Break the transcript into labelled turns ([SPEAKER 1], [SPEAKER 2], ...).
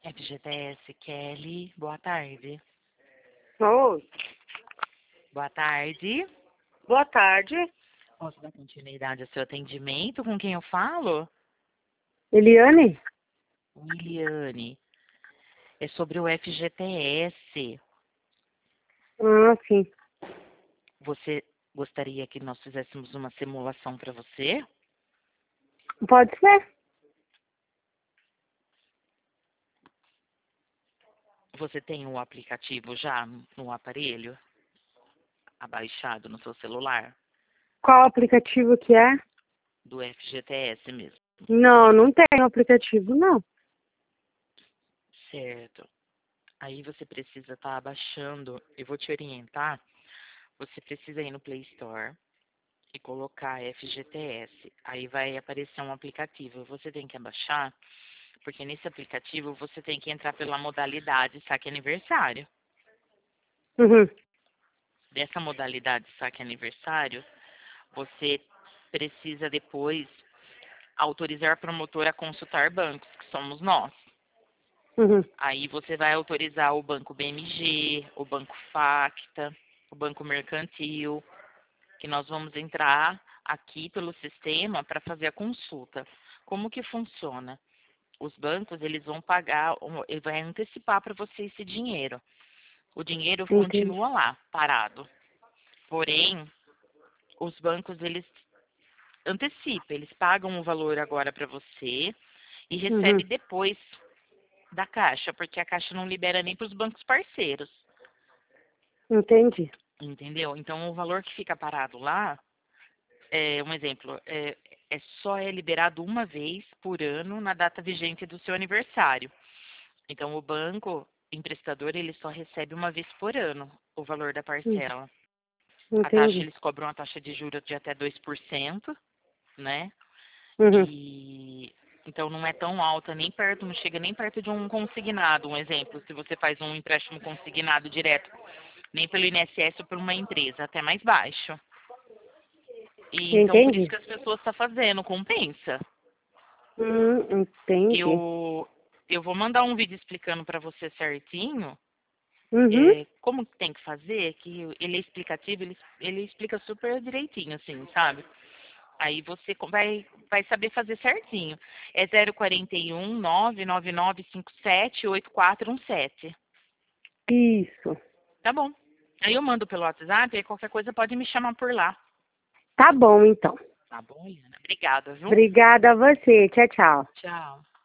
[SPEAKER 1] FGTS Kelly, boa tarde.
[SPEAKER 2] Oi,
[SPEAKER 1] Boa tarde.
[SPEAKER 2] boa tarde.
[SPEAKER 1] Posso dar continuidade ao seu atendimento? Com quem eu falo?
[SPEAKER 2] Eliane?
[SPEAKER 1] Williane. É sobre o FGTS.
[SPEAKER 2] Ah, sim.
[SPEAKER 1] Você gostaria que nós fizéssemos uma simulação para você?
[SPEAKER 2] Pode ser?
[SPEAKER 1] Você tem o aplicativo já no aparelho? Abaixado no seu celular?
[SPEAKER 2] Qual aplicativo que é?
[SPEAKER 1] Do FGTS mesmo.
[SPEAKER 2] Não, não tem aplicativo, não.
[SPEAKER 1] Certo. Aí você precisa estar abaixando. Eu vou te orientar. Você precisa ir no Play Store e colocar FGTS. Aí vai aparecer um aplicativo. Você tem que abaixar, porque nesse aplicativo você tem que entrar pela modalidade saque aniversário.
[SPEAKER 2] Uhum.
[SPEAKER 1] Dessa modalidade saque aniversário, você precisa depois autorizar a promotora a consultar bancos, que somos nós.
[SPEAKER 2] Uhum.
[SPEAKER 1] Aí você vai autorizar o Banco BMG, o Banco Facta, o Banco Mercantil, que nós vamos entrar aqui pelo sistema para fazer a consulta. Como que funciona? Os bancos, eles vão pagar, ele vai antecipar para você esse dinheiro. O dinheiro
[SPEAKER 2] Entendi.
[SPEAKER 1] continua lá, parado. Porém, os bancos, eles antecipam, eles pagam o valor agora para você e recebe
[SPEAKER 2] Uhum.
[SPEAKER 1] depois da Caixa, porque a Caixa não libera nem para os bancos parceiros,
[SPEAKER 2] Entendi.
[SPEAKER 1] entendeu? Então, o valor que fica parado lá, um exemplo, só é liberado uma vez por ano na data vigente do seu aniversário. Então, o banco emprestador, ele só recebe uma vez por ano o valor da parcela. A taxa,
[SPEAKER 2] Entendi.
[SPEAKER 1] eles cobram uma taxa de juros de até 2%, né?
[SPEAKER 2] Uhum.
[SPEAKER 1] E então não é tão alta, nem perto, não chega nem perto de um consignado. Um exemplo, se você faz um empréstimo consignado direto, nem pelo INSS ou por uma empresa, até mais baixo. E então por isso
[SPEAKER 2] Entendi.
[SPEAKER 1] que as pessoas estão fazendo, compensa.
[SPEAKER 2] Entendi.
[SPEAKER 1] Eu vou mandar um vídeo explicando para você certinho
[SPEAKER 2] Uhum.
[SPEAKER 1] como que tem que fazer, que ele é explicativo, ele explica super direitinho, assim, sabe? Aí você vai saber fazer certinho. É 041 99957 8417.
[SPEAKER 2] Isso.
[SPEAKER 1] Tá bom. Aí eu mando pelo WhatsApp, aí qualquer coisa pode me chamar por lá.
[SPEAKER 2] Tá bom, então.
[SPEAKER 1] Tá bom, Iana? Obrigada, viu?
[SPEAKER 2] Obrigada a você. Tchau, tchau.
[SPEAKER 1] Tchau.